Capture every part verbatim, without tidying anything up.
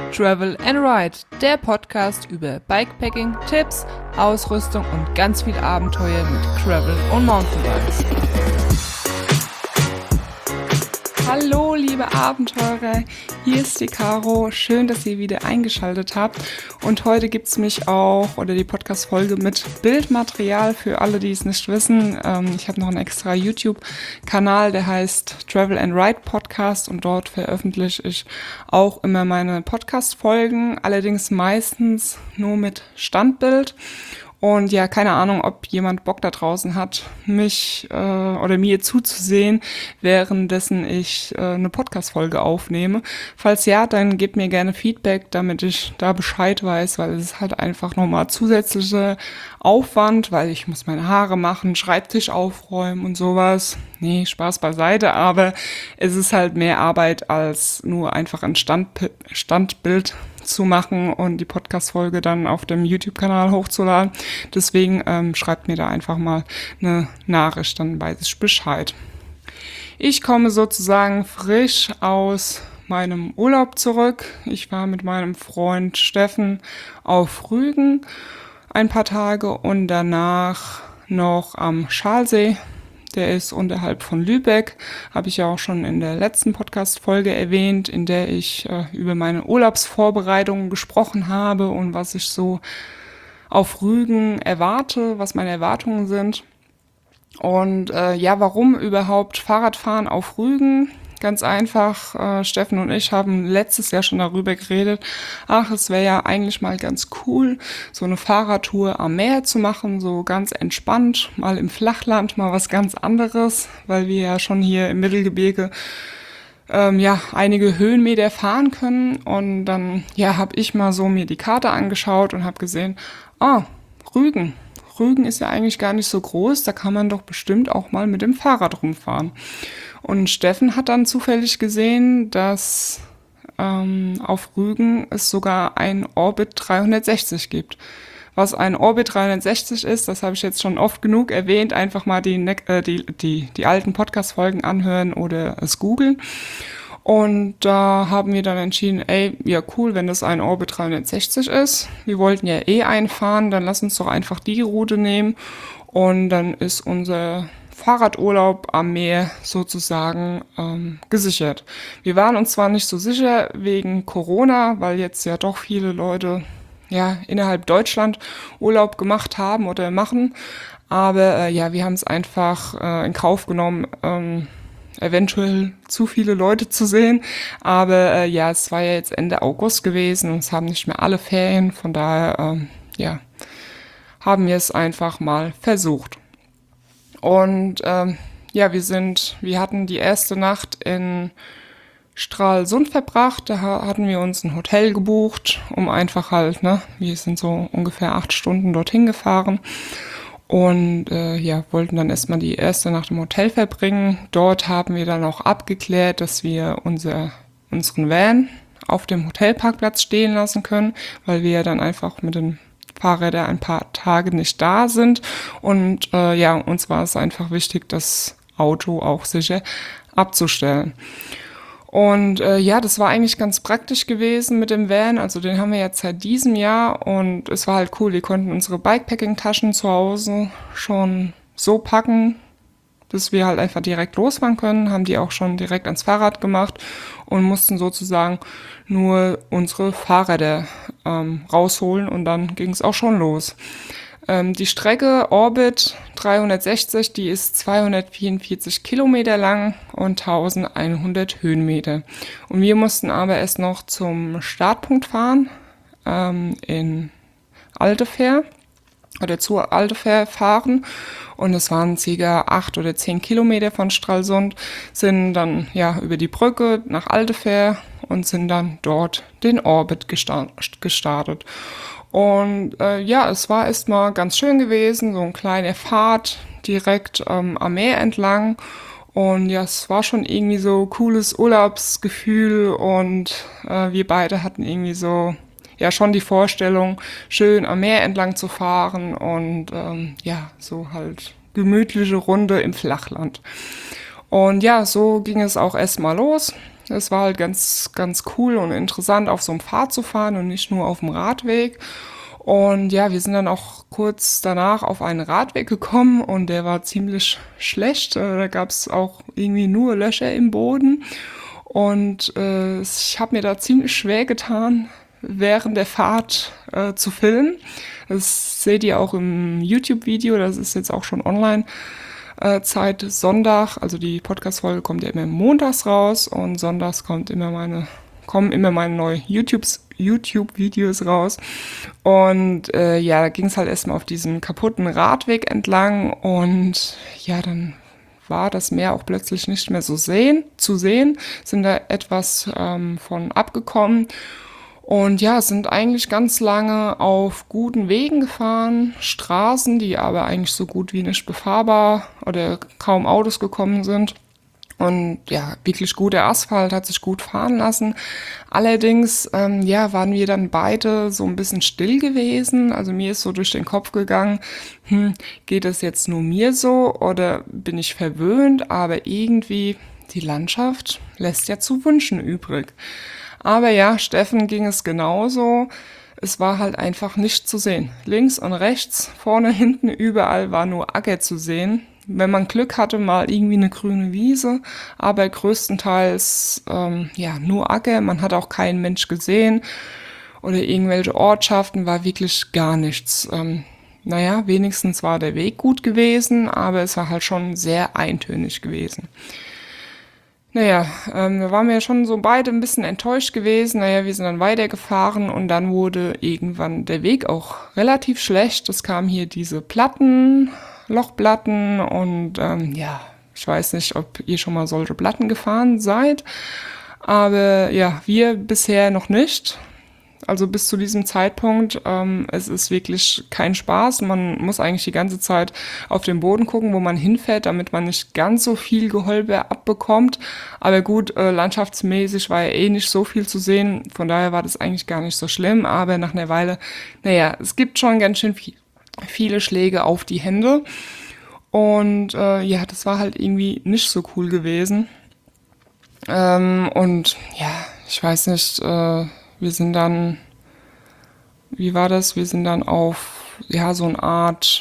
Travel and Ride, der Podcast über Bikepacking, Tipps, Ausrüstung und ganz viel Abenteuer mit Gravel und Mountainbikes. Hallo liebe Abenteurer, hier ist die Caro, schön, dass ihr wieder eingeschaltet habt und heute gibt's mich auch, oder die Podcast-Folge mit Bildmaterial für alle, die es nicht wissen. Ähm, ich habe noch einen extra YouTube-Kanal, der heißt Travel and Ride Podcast und dort veröffentliche ich auch immer meine Podcast-Folgen, allerdings meistens nur mit Standbild. Und ja, keine Ahnung, ob jemand Bock da draußen hat, mich äh, oder mir zuzusehen, währenddessen ich äh, eine Podcast-Folge aufnehme. Falls ja, dann gebt mir gerne Feedback, damit ich da Bescheid weiß, weil es ist halt einfach nochmal zusätzlicher Aufwand, weil ich muss meine Haare machen, Schreibtisch aufräumen und sowas. Nee, Spaß beiseite, aber es ist halt mehr Arbeit, als nur einfach ein Stand- Standbild zu machen und die Podcast-Folge dann auf dem YouTube-Kanal hochzuladen. Deswegen ähm, schreibt mir da einfach mal eine Nachricht, dann weiß ich Bescheid. Ich komme sozusagen frisch aus meinem Urlaub zurück. Ich war mit meinem Freund Steffen auf Rügen ein paar Tage und danach noch am Schalsee. Der ist unterhalb von Lübeck, habe ich ja auch schon in der letzten Podcast-Folge erwähnt, in der ich äh, über meine Urlaubsvorbereitungen gesprochen habe und was ich so auf Rügen erwarte, was meine Erwartungen sind. Und äh, ja, warum überhaupt Fahrradfahren auf Rügen? Ganz einfach, äh, Steffen und ich haben letztes Jahr schon darüber geredet, ach, es wäre ja eigentlich mal ganz cool, so eine Fahrradtour am Meer zu machen, so ganz entspannt, mal im Flachland, mal was ganz anderes, weil wir ja schon hier im Mittelgebirge ähm, ja einige Höhenmeter fahren können. Und dann ja, habe ich mal so mir die Karte angeschaut und habe gesehen, ah, Rügen. Rügen ist ja eigentlich gar nicht so groß, da kann man doch bestimmt auch mal mit dem Fahrrad rumfahren. Und Steffen hat dann zufällig gesehen, dass ähm, auf Rügen es sogar ein Orbit dreihundertsechzig gibt. Was ein Orbit dreihundertsechzig ist, das habe ich jetzt schon oft genug erwähnt, einfach mal die, äh, die, die, die alten Podcast-Folgen anhören oder es googeln. Und da haben wir dann entschieden, ey, ja cool, wenn das ein Orbit dreihundertsechzig ist. Wir wollten ja eh einfahren, dann lass uns doch einfach die Route nehmen. Und dann ist unser Fahrradurlaub am Meer sozusagen ähm, gesichert. Wir waren uns zwar nicht so sicher wegen Corona, weil jetzt ja doch viele Leute ja innerhalb Deutschland Urlaub gemacht haben oder machen, aber äh, ja, wir haben es einfach äh, in Kauf genommen, ähm, eventuell zu viele Leute zu sehen, aber äh, ja, es war ja jetzt Ende August gewesen und es haben nicht mehr alle Ferien, von daher ähm, ja, haben wir es einfach mal versucht. Und ähm, ja, wir sind, wir hatten die erste Nacht in Stralsund verbracht. Da hatten wir uns ein Hotel gebucht, um einfach halt, ne, wir sind so ungefähr acht Stunden dorthin gefahren und äh, ja, wollten dann erstmal die erste Nacht im Hotel verbringen. Dort haben wir dann auch abgeklärt, dass wir unser, unseren Van auf dem Hotelparkplatz stehen lassen können, weil wir ja dann einfach mit den Fahrräder ein paar Tage nicht da sind und äh, ja, uns war es einfach wichtig, das Auto auch sicher abzustellen. Und äh, ja, das war eigentlich ganz praktisch gewesen mit dem Van, also den haben wir jetzt seit diesem Jahr und es war halt cool, wir konnten unsere Bikepacking-Taschen zu Hause schon so packen, dass wir halt einfach direkt losfahren können, haben die auch schon direkt ans Fahrrad gemacht und mussten sozusagen nur unsere Fahrräder ähm, rausholen und dann ging es auch schon los. Ähm, die Strecke Orbit dreihundertsechzig, die ist zweihundertvierundvierzig Kilometer lang und elfhundert Höhenmeter. Und wir mussten aber erst noch zum Startpunkt fahren, ähm, in Altefähr. oder zu Altefähr fahren und es waren circa acht oder zehn Kilometer von Stralsund, sind dann ja über die Brücke nach Altefähr und sind dann dort den Orbit gestartet. Und äh, ja, es war erstmal ganz schön gewesen, so ein kleiner Pfad direkt ähm, am Meer entlang. Und ja, es war schon irgendwie so cooles Urlaubsgefühl und äh, wir beide hatten irgendwie so ja schon die Vorstellung, schön am Meer entlang zu fahren und ähm, ja, so halt gemütliche Runde im Flachland. Und ja, so ging es auch erstmal los. Es war halt ganz, ganz cool und interessant, auf so einem Pfad zu fahren und nicht nur auf dem Radweg. Und ja, wir sind dann auch kurz danach auf einen Radweg gekommen und der war ziemlich schlecht. Äh, Da gab es auch irgendwie nur Löcher im Boden. Und äh, ich habe mir da ziemlich schwer getan, während der Fahrt äh, zu filmen. Das seht ihr auch im YouTube-Video, das ist jetzt auch schon online. Äh, Zeit Sonntag, also die Podcast-Folge kommt ja immer montags raus und sonntags kommt immer meine, kommen immer meine neuen YouTubes, YouTube-Videos raus. Und äh, ja, da ging es halt erstmal auf diesem kaputten Radweg entlang und ja, dann war das Meer auch plötzlich nicht mehr so sehen, zu sehen, sind da etwas ähm, von abgekommen. Und ja, sind eigentlich ganz lange auf guten Wegen gefahren, Straßen, die aber eigentlich so gut wie nicht befahrbar oder kaum Autos gekommen sind. Und ja, wirklich guter Asphalt, hat sich gut fahren lassen. Allerdings, ähm, ja, waren wir dann beide so ein bisschen still gewesen. Also mir ist so durch den Kopf gegangen, hm, geht es jetzt nur mir so oder bin ich verwöhnt? Aber irgendwie, die Landschaft lässt ja zu wünschen übrig. Aber ja, Steffen ging es genauso. Es war halt einfach nicht zu sehen. Links und rechts, vorne, hinten, überall war nur Acker zu sehen. Wenn man Glück hatte, mal irgendwie eine grüne Wiese, aber größtenteils ähm, ja nur Acker. Man hat auch keinen Mensch gesehen oder irgendwelche Ortschaften, war wirklich gar nichts. Ähm, naja, wenigstens war der Weg gut gewesen, aber es war halt schon sehr eintönig gewesen. Naja, ähm, da waren wir schon so beide ein bisschen enttäuscht gewesen. Naja, wir sind dann weitergefahren und dann wurde irgendwann der Weg auch relativ schlecht. Es kamen hier diese Platten, Lochplatten und ähm, ja, ich weiß nicht, ob ihr schon mal solche Platten gefahren seid. Aber ja, wir bisher noch nicht. Also bis zu diesem Zeitpunkt, ähm, es ist wirklich kein Spaß. Man muss eigentlich die ganze Zeit auf den Boden gucken, wo man hinfährt, damit man nicht ganz so viel Geholbe abbekommt. Aber gut, äh, landschaftsmäßig war ja eh nicht so viel zu sehen. Von daher war das eigentlich gar nicht so schlimm. Aber nach einer Weile, naja, es gibt schon ganz schön viel, viele Schläge auf die Hände. Und äh, ja, das war halt irgendwie nicht so cool gewesen. Ähm, und ja, ich weiß nicht, äh, wir sind dann, wie war das? Wir sind dann auf, ja, so eine Art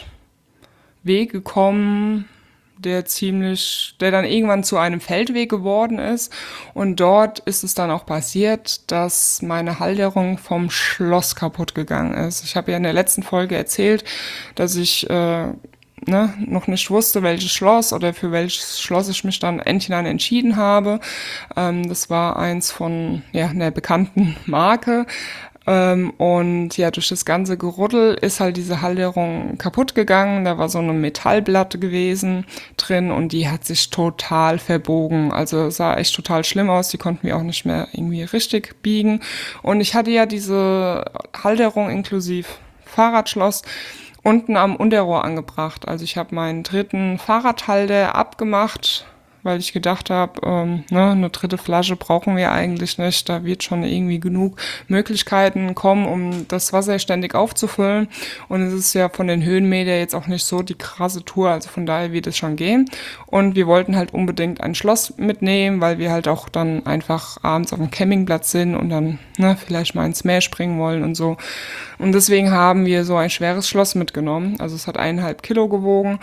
Weg gekommen, der ziemlich, der dann irgendwann zu einem Feldweg geworden ist. Und dort ist es dann auch passiert, dass meine Halterung vom Schloss kaputt gegangen ist. Ich habe ja in der letzten Folge erzählt, dass ich äh, ne, noch nicht wusste, welches Schloss oder für welches Schloss ich mich dann endlich dann entschieden habe. Ähm, das war eins von ja, einer bekannten Marke. Ähm, und ja, durch das ganze Geruddel ist halt diese Halterung kaputt gegangen. Da war so eine Metallplatte gewesen drin und die hat sich total verbogen. Also sah echt total schlimm aus. Die konnten wir auch nicht mehr irgendwie richtig biegen. Und ich hatte ja diese Halterung inklusive Fahrradschloss unten am Unterrohr angebracht. Also ich habe meinen dritten Fahrradhalter abgemacht, weil ich gedacht habe, ähm, ne, eine dritte Flasche brauchen wir eigentlich nicht. Da wird schon irgendwie genug Möglichkeiten kommen, um das Wasser ständig aufzufüllen. Und es ist ja von den Höhenmetern jetzt auch nicht so die krasse Tour, also von daher wird es schon gehen. Und wir wollten halt unbedingt ein Schloss mitnehmen, weil wir halt auch dann einfach abends auf dem Campingplatz sind und dann ne, vielleicht mal ins Meer springen wollen und so. Und deswegen haben wir so ein schweres Schloss mitgenommen. Also es hat eineinhalb Kilo gewogen.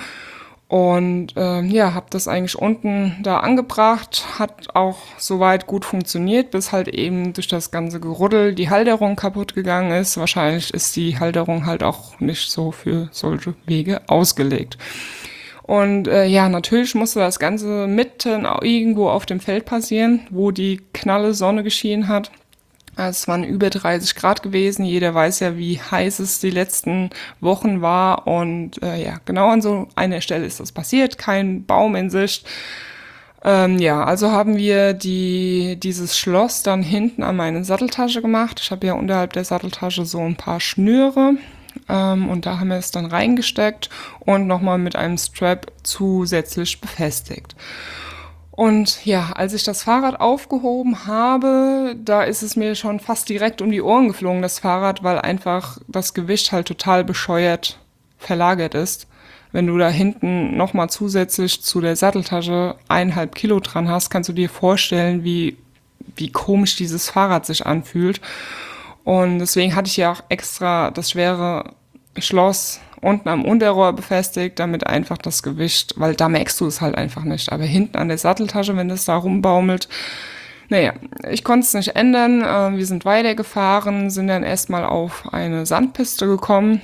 Und ähm, ja, habe das eigentlich unten da angebracht, hat auch soweit gut funktioniert, bis halt eben durch das ganze Geruddel die Halterung kaputt gegangen ist. Wahrscheinlich ist die Halterung halt auch nicht so für solche Wege ausgelegt. Und äh, ja, natürlich musste das Ganze mitten irgendwo auf dem Feld passieren, wo die knalle Sonne geschienen hat. Es waren über dreißig Grad gewesen. Jeder weiß ja, wie heiß es die letzten Wochen war. Und äh, ja, genau an so einer Stelle ist das passiert. Kein Baum in Sicht. Ähm, ja, also haben wir die dieses Schloss dann hinten an meine Satteltasche gemacht. Ich habe ja unterhalb der Satteltasche so ein paar Schnüre. Ähm, und da haben wir es dann reingesteckt und nochmal mit einem Strap zusätzlich befestigt. Und ja, als ich das Fahrrad aufgehoben habe, da ist es mir schon fast direkt um die Ohren geflogen, das Fahrrad, weil einfach das Gewicht halt total bescheuert verlagert ist. Wenn du da hinten nochmal zusätzlich zu der Satteltasche eineinhalb Kilo dran hast, kannst du dir vorstellen, wie wie komisch dieses Fahrrad sich anfühlt. Und deswegen hatte ich ja auch extra das schwere Schloss unten am Unterrohr befestigt, damit einfach das Gewicht, weil da merkst du es halt einfach nicht. Aber hinten an der Satteltasche, wenn das da rumbaumelt, naja, ich konnte es nicht ändern. Wir sind weitergefahren, sind dann erstmal auf eine Sandpiste gekommen.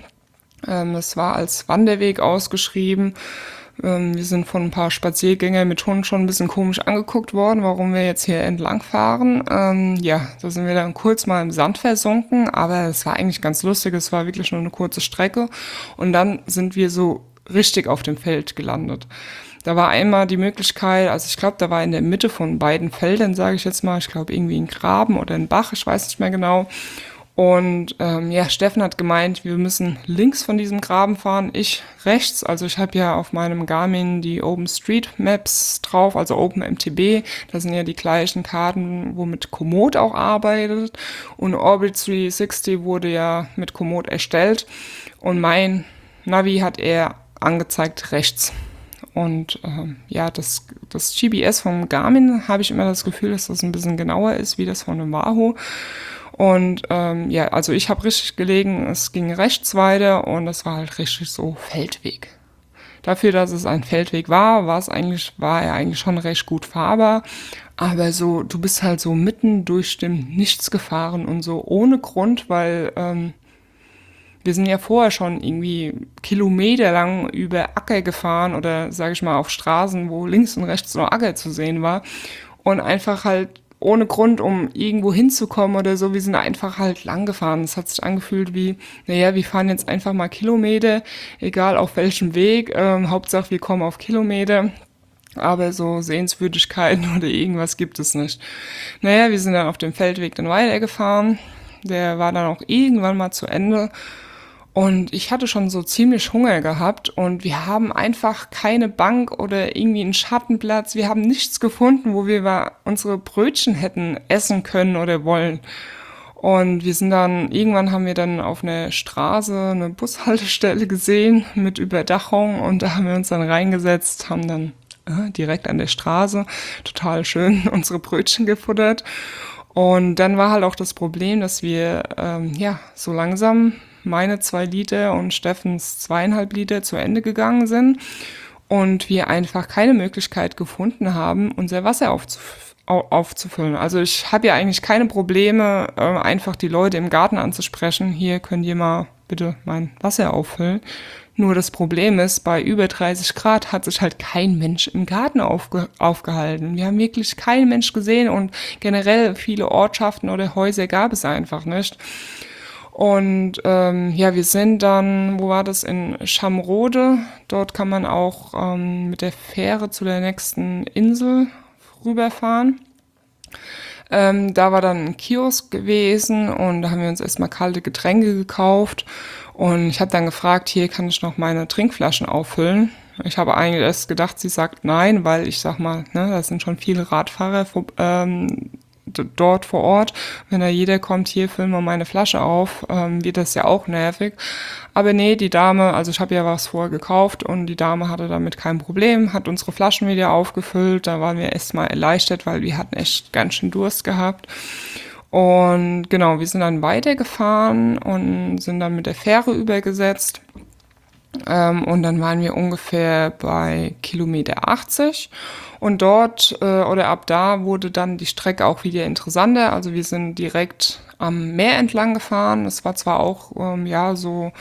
Es war als Wanderweg ausgeschrieben. Wir sind von ein paar Spaziergängern mit Hunden schon ein bisschen komisch angeguckt worden, warum wir jetzt hier entlang fahren. Ähm, ja, da sind wir dann kurz mal im Sand versunken, aber es war eigentlich ganz lustig. Es war wirklich nur eine kurze Strecke. Und dann sind wir so richtig auf dem Feld gelandet. Da war einmal die Möglichkeit, also ich glaube, da war in der Mitte von beiden Feldern, sage ich jetzt mal, ich glaube irgendwie ein Graben oder ein Bach, ich weiß nicht mehr genau. Und ähm, ja, Steffen hat gemeint, wir müssen links von diesem Graben fahren, ich rechts. Also ich habe ja auf meinem Garmin die OpenStreetMaps drauf, also OpenMTB. Das sind ja die gleichen Karten, womit Komoot auch arbeitet. Und Orbit dreihundertsechzig wurde ja mit Komoot erstellt. Und mein Navi hat eher angezeigt rechts. Und ähm, ja, das, das G P S vom Garmin habe ich immer das Gefühl, dass das ein bisschen genauer ist, wie das von dem Wahoo. Und ähm, ja, also ich habe richtig gelegen, es ging rechts weiter und es war halt richtig so Feldweg. Dafür, dass es ein Feldweg war, war es eigentlich, war er eigentlich schon recht gut fahrbar. Aber so, du bist halt so mitten durch dem Nichts gefahren und so ohne Grund, weil ähm, wir sind ja vorher schon irgendwie kilometerlang über Acker gefahren oder, sage ich mal, auf Straßen, wo links und rechts noch Acker zu sehen war. Und einfach halt ohne Grund, um irgendwo hinzukommen oder so. Wir sind einfach halt lang gefahren. Es hat sich angefühlt wie, naja, wir fahren jetzt einfach mal Kilometer, egal auf welchem Weg. Ähm, Hauptsache, wir kommen auf Kilometer. Aber so Sehenswürdigkeiten oder irgendwas gibt es nicht. Naja, wir sind dann auf dem Feldweg dann weitergefahren. Der war dann auch irgendwann mal zu Ende. Und ich hatte schon so ziemlich Hunger gehabt und wir haben einfach keine Bank oder irgendwie einen Schattenplatz. Wir haben nichts gefunden, wo wir unsere Brötchen hätten essen können oder wollen. Und wir sind dann, irgendwann haben wir dann auf einer Straße eine Bushaltestelle gesehen mit Überdachung und da haben wir uns dann reingesetzt, haben dann äh, direkt an der Straße total schön unsere Brötchen gefuttert. Und dann war halt auch das Problem, dass wir ähm, ja so langsam meine zwei Liter und Steffens zweieinhalb Liter zu Ende gegangen sind und wir einfach keine Möglichkeit gefunden haben, unser Wasser aufzuf- aufzufüllen. Also ich habe ja eigentlich keine Probleme, äh, einfach die Leute im Garten anzusprechen. Hier könnt ihr mal bitte mein Wasser auffüllen. Nur das Problem ist, bei über dreißig Grad hat sich halt kein Mensch im Garten aufge- aufgehalten. Wir haben wirklich keinen Mensch gesehen und generell viele Ortschaften oder Häuser gab es einfach nicht. Und ähm, ja, wir sind dann, wo war das, in Schamrode. Dort kann man auch ähm, mit der Fähre zu der nächsten Insel rüberfahren. Ähm, da war dann ein Kiosk gewesen und da haben wir uns erstmal kalte Getränke gekauft. Und ich habe dann gefragt, hier kann ich noch meine Trinkflaschen auffüllen. Ich habe eigentlich erst gedacht, sie sagt nein, weil ich sag mal, ne, da sind schon viele Radfahrer ähm, dort vor Ort. Wenn da jeder kommt, hier, füllen wir meine Flasche auf, ähm, wird das ja auch nervig. Aber nee, die Dame, also ich habe ja was vorher gekauft und die Dame hatte damit kein Problem, hat unsere Flaschen wieder aufgefüllt. Da waren wir erstmal erleichtert, weil wir hatten echt ganz schön Durst gehabt. Und genau, wir sind dann weitergefahren und sind dann mit der Fähre übergesetzt. Ähm, und dann waren wir ungefähr bei Kilometer achtzig und dort äh, oder ab da wurde dann die Strecke auch wieder interessanter. Also wir sind direkt am Meer entlang gefahren. Es war zwar auch ähm, ja so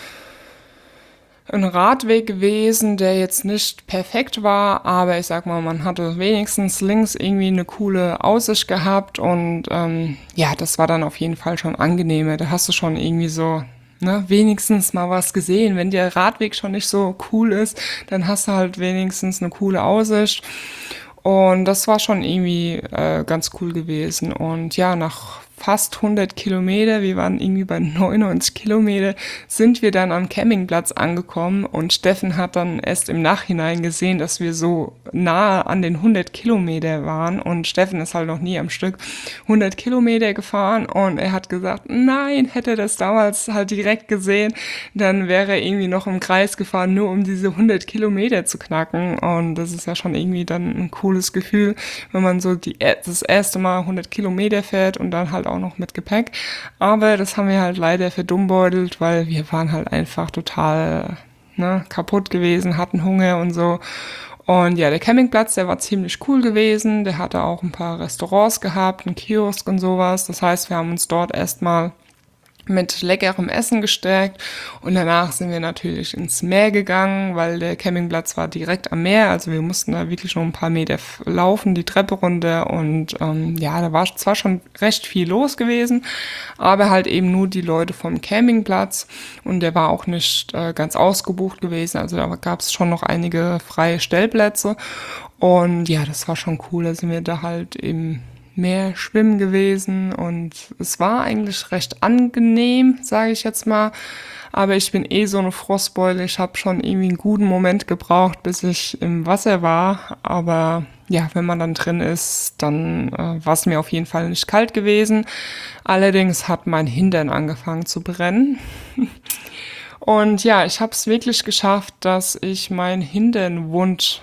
ein Radweg gewesen, der jetzt nicht perfekt war, aber ich sag mal, man hatte wenigstens links irgendwie eine coole Aussicht gehabt und ähm, ja, das war dann auf jeden Fall schon angenehmer. Da hast du schon irgendwie so Ne, wenigstens mal was gesehen. Wenn der Radweg schon nicht so cool ist, dann hast du halt wenigstens eine coole Aussicht. Und das war schon irgendwie äh, ganz cool gewesen. Und ja, nach fast hundert Kilometer, wir waren irgendwie bei neunundneunzig Kilometer, sind wir dann am Campingplatz angekommen und Steffen hat dann erst im Nachhinein gesehen, dass wir so nahe an den hundert Kilometer waren und Steffen ist halt noch nie am Stück hundert Kilometer gefahren und er hat gesagt, nein, hätte er das damals halt direkt gesehen, dann wäre er irgendwie noch im Kreis gefahren, nur um diese hundert Kilometer zu knacken und das ist ja schon irgendwie dann ein cooles Gefühl, wenn man so die, das erste Mal hundert Kilometer fährt und dann halt auch noch mit Gepäck. Aber das haben wir halt leider verdummbeutelt, weil wir waren halt einfach total ne, kaputt gewesen, hatten Hunger und so. Und ja, der Campingplatz, der war ziemlich cool gewesen. Der hatte auch ein paar Restaurants gehabt, einen Kiosk und sowas. Das heißt, wir haben uns dort erstmal mit leckerem Essen gestärkt und danach sind wir natürlich ins Meer gegangen, weil der Campingplatz war direkt am Meer, also wir mussten da wirklich noch ein paar Meter laufen, die Treppe runter und ähm, ja, da war zwar schon recht viel los gewesen, aber halt eben nur die Leute vom Campingplatz und der war auch nicht äh, ganz ausgebucht gewesen, also da gab es schon noch einige freie Stellplätze und ja, das war schon cool, da sind wir da halt eben mehr schwimmen gewesen und es war eigentlich recht angenehm, sage ich jetzt mal, aber ich bin eh so eine Frostbeule, ich habe schon irgendwie einen guten Moment gebraucht, bis ich im Wasser war, aber ja, wenn man dann drin ist, dann äh, war es mir auf jeden Fall nicht kalt gewesen, allerdings hat mein Hintern angefangen zu brennen. Und ja, ich habe es wirklich geschafft, dass ich mein Hintern wund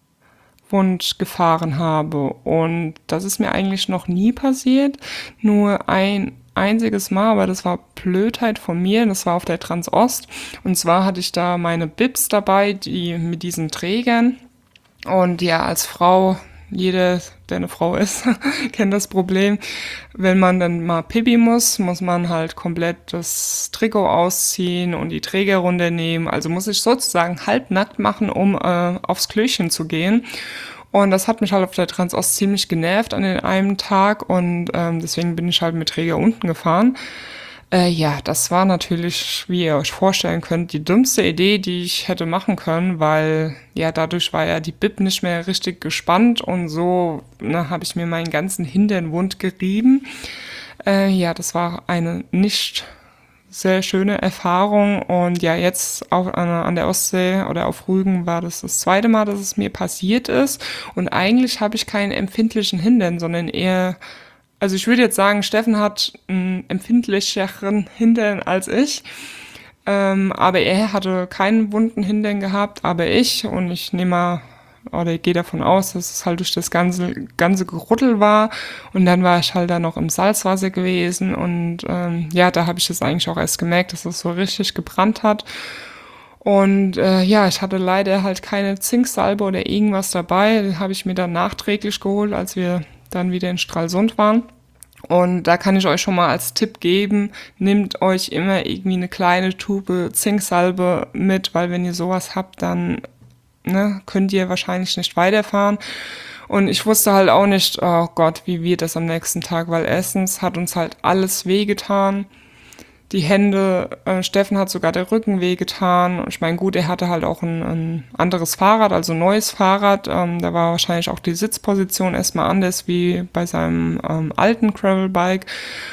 Wund gefahren habe. Und das ist mir eigentlich noch nie passiert. Nur ein einziges Mal, aber das war Blödheit von mir. Das war auf der Transost. Und zwar hatte ich da meine Bibs dabei, die mit diesen Trägern. Und ja, als Frau, jeder, der eine Frau ist, kennt das Problem. Wenn man dann mal Pipi muss, muss man halt komplett das Trikot ausziehen und die Träger runternehmen. Also muss ich sozusagen halbnackt machen, um äh, aufs Klöchen zu gehen. Und das hat mich halt auf der Transost ziemlich genervt an den einen Tag und ähm, deswegen bin ich halt mit Träger unten gefahren. Äh, ja, das war natürlich, wie ihr euch vorstellen könnt, die dümmste Idee, die ich hätte machen können, weil ja dadurch war ja die Bib nicht mehr richtig gespannt und so ne, habe ich mir meinen ganzen Hintern wund gerieben. Äh, ja, das war eine nicht sehr schöne Erfahrung und ja, jetzt auch an, an der Ostsee oder auf Rügen war das das zweite Mal, dass es mir passiert ist und eigentlich habe ich keinen empfindlichen Hintern, sondern eher, also ich würde jetzt sagen, Steffen hat einen empfindlicheren Hintern als ich, ähm, aber er hatte keinen wunden Hintern gehabt, aber ich und ich nehme mal oder ich gehe davon aus, dass es halt durch das ganze, ganze Gerüttel war und dann war ich halt da noch im Salzwasser gewesen und ähm, ja, da habe ich das eigentlich auch erst gemerkt, dass es so richtig gebrannt hat und äh, ja, ich hatte leider halt keine Zinksalbe oder irgendwas dabei, das habe ich mir dann nachträglich geholt, als wir dann wieder in Stralsund waren. Und da kann ich euch schon mal als Tipp geben, nehmt euch immer irgendwie eine kleine Tube Zinksalbe mit, weil wenn ihr sowas habt, dann Ne, könnt ihr wahrscheinlich nicht weiterfahren. Und ich wusste halt auch nicht, oh Gott, wie wird das am nächsten Tag, weil erstens hat uns halt alles wehgetan. Die Hände, äh, Steffen hat sogar der Rücken wehgetan. Und ich meine, gut, er hatte halt auch ein, ein anderes Fahrrad, also ein neues Fahrrad. Ähm, da war wahrscheinlich auch die Sitzposition erstmal anders wie bei seinem ähm, alten Gravelbike.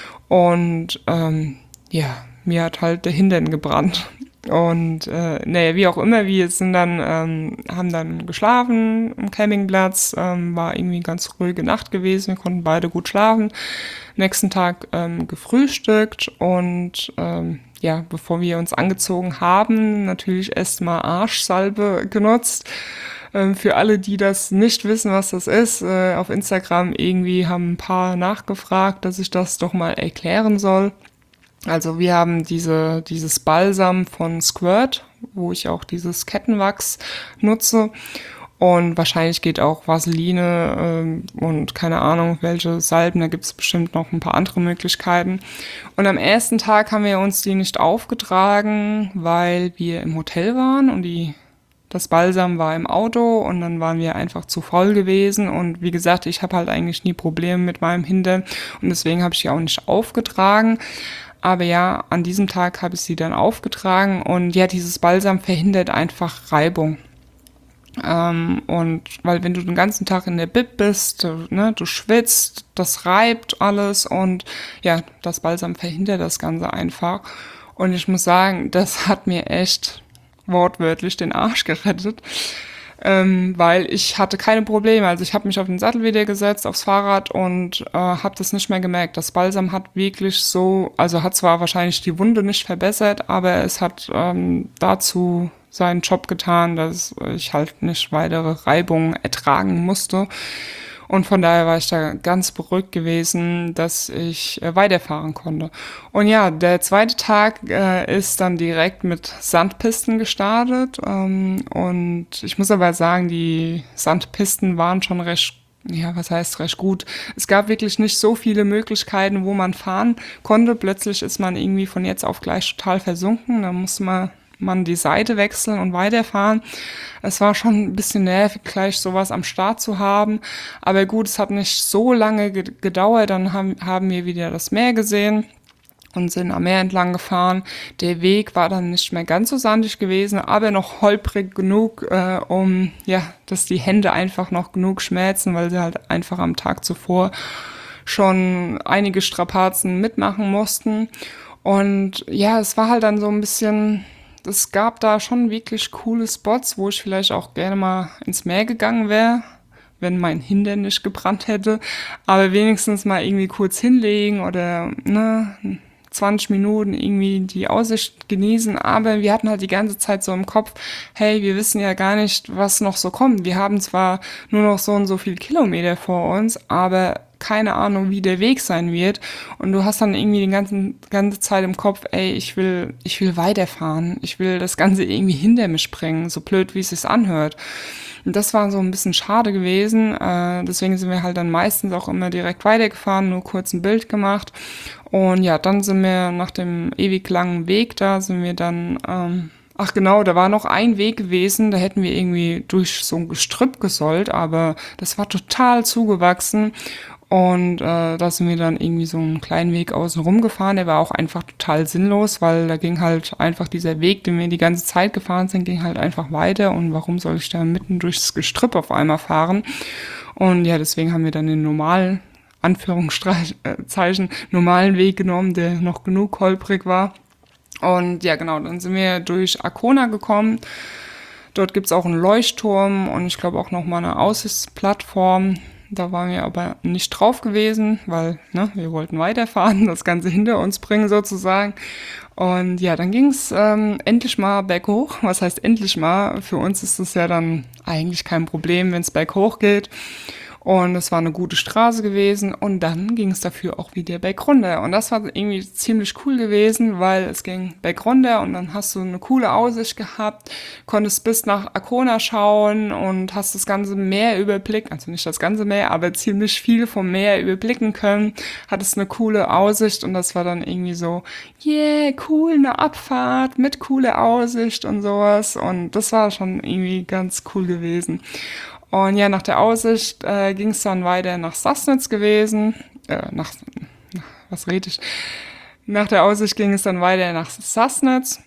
Und ähm, ja, mir hat halt der Hintern gebrannt. Und äh, naja, wie auch immer, wir sind dann, ähm, haben dann geschlafen am Campingplatz, ähm, war irgendwie eine ganz ruhige Nacht gewesen, wir konnten beide gut schlafen. Nächsten Tag ähm, gefrühstückt und ähm, ja, bevor wir uns angezogen haben, natürlich erstmal Arschsalbe genutzt. Ähm, für alle, die das nicht wissen, was das ist, äh, auf Instagram irgendwie haben ein paar nachgefragt, dass ich das doch mal erklären soll. Also wir haben diese dieses Balsam von Squirt, wo ich auch dieses Kettenwachs nutze und wahrscheinlich geht auch Vaseline ähm, und keine Ahnung welche Salben, da gibt es bestimmt noch ein paar andere Möglichkeiten. Und am ersten Tag haben wir uns die nicht aufgetragen, weil wir im Hotel waren und die das Balsam war im Auto und dann waren wir einfach zu voll gewesen und wie gesagt, ich habe halt eigentlich nie Probleme mit meinem Hintern und deswegen habe ich die auch nicht aufgetragen. Aber ja, an diesem Tag habe ich sie dann aufgetragen und ja, dieses Balsam verhindert einfach Reibung. Ähm, und weil wenn du den ganzen Tag in der Bib bist, du, ne, du schwitzt, das reibt alles und ja, das Balsam verhindert das Ganze einfach. Und ich muss sagen, das hat mir echt wortwörtlich den Arsch gerettet, ähm, weil ich hatte keine Probleme. Also ich habe mich auf den Sattel wieder gesetzt, aufs Fahrrad und äh, habe das nicht mehr gemerkt. Das Balsam hat wirklich so, also hat zwar wahrscheinlich die Wunde nicht verbessert, aber es hat ähm, dazu seinen Job getan, dass ich halt nicht weitere Reibungen ertragen musste. Und von daher war ich da ganz beruhigt gewesen, dass ich äh, weiterfahren konnte. Und ja, der zweite Tag äh, ist dann direkt mit Sandpisten gestartet. Ähm, und ich muss aber sagen, die Sandpisten waren schon recht, ja, was heißt recht gut. Es gab wirklich nicht so viele Möglichkeiten, wo man fahren konnte. Plötzlich ist man irgendwie von jetzt auf gleich total versunken. Da musste man man die Seite wechseln und weiterfahren. Es war schon ein bisschen nervig, gleich sowas am Start zu haben. Aber gut, es hat nicht so lange gedauert. Dann haben, haben wir wieder das Meer gesehen und sind am Meer entlang gefahren. Der Weg war dann nicht mehr ganz so sandig gewesen, aber noch holprig genug, äh, um, ja, dass die Hände einfach noch genug schmerzen, weil sie halt einfach am Tag zuvor schon einige Strapazen mitmachen mussten. Und ja, es war halt dann so ein bisschen, es gab da schon wirklich coole Spots, wo ich vielleicht auch gerne mal ins Meer gegangen wäre, wenn mein Hintern nicht gebrannt hätte. Aber wenigstens mal irgendwie kurz hinlegen oder ne, zwanzig Minuten irgendwie die Aussicht genießen. Aber wir hatten halt die ganze Zeit so im Kopf, hey, wir wissen ja gar nicht, was noch so kommt. Wir haben zwar nur noch so und so viel Kilometer vor uns, aber keine Ahnung, wie der Weg sein wird. Und du hast dann irgendwie die ganze, ganze Zeit im Kopf, ey, ich will, ich will weiterfahren. Ich will das Ganze irgendwie hinter mich bringen, so blöd, wie es sich anhört. Und das war so ein bisschen schade gewesen. Äh, deswegen sind wir halt dann meistens auch immer direkt weitergefahren, nur kurz ein Bild gemacht. Und ja, dann sind wir nach dem ewig langen Weg da, sind wir dann, ähm, ach genau, da war noch ein Weg gewesen, da hätten wir irgendwie durch so ein Gestrüpp gesollt, aber das war total zugewachsen. Und äh, da sind wir dann irgendwie so einen kleinen Weg außen rum gefahren. Der war auch einfach total sinnlos, weil da ging halt einfach dieser Weg, den wir die ganze Zeit gefahren sind, ging halt einfach weiter. Und warum soll ich da mitten durchs Gestrüpp auf einmal fahren? Und ja, deswegen haben wir dann den normalen, Anführungszeichen, normalen Weg genommen, der noch genug holprig war. Und ja, genau, dann sind wir durch Arkona gekommen. Dort gibt's auch einen Leuchtturm und ich glaube auch nochmal eine Aussichtsplattform. Da waren wir aber nicht drauf gewesen, weil ne, wir wollten weiterfahren, das Ganze hinter uns bringen sozusagen. Und ja, dann ging's ähm, endlich mal berghoch. Was heißt endlich mal? Für uns ist es ja dann eigentlich kein Problem, wenn es berghoch geht. Und es war eine gute Straße gewesen und dann ging es dafür auch wieder bergunter. Und das war irgendwie ziemlich cool gewesen, weil es ging bergunter und dann hast du eine coole Aussicht gehabt, konntest bis nach Arkona schauen und hast das ganze Meer überblickt, also nicht das ganze Meer, aber ziemlich viel vom Meer überblicken können, hattest eine coole Aussicht und das war dann irgendwie so, yeah, cool, eine Abfahrt mit cooler Aussicht und sowas und das war schon irgendwie ganz cool gewesen. Und ja, nach der Aussicht äh, ging es dann weiter nach Sassnitz gewesen. Äh, nach, was rede ich? Nach der Aussicht ging es dann weiter nach Sassnitz.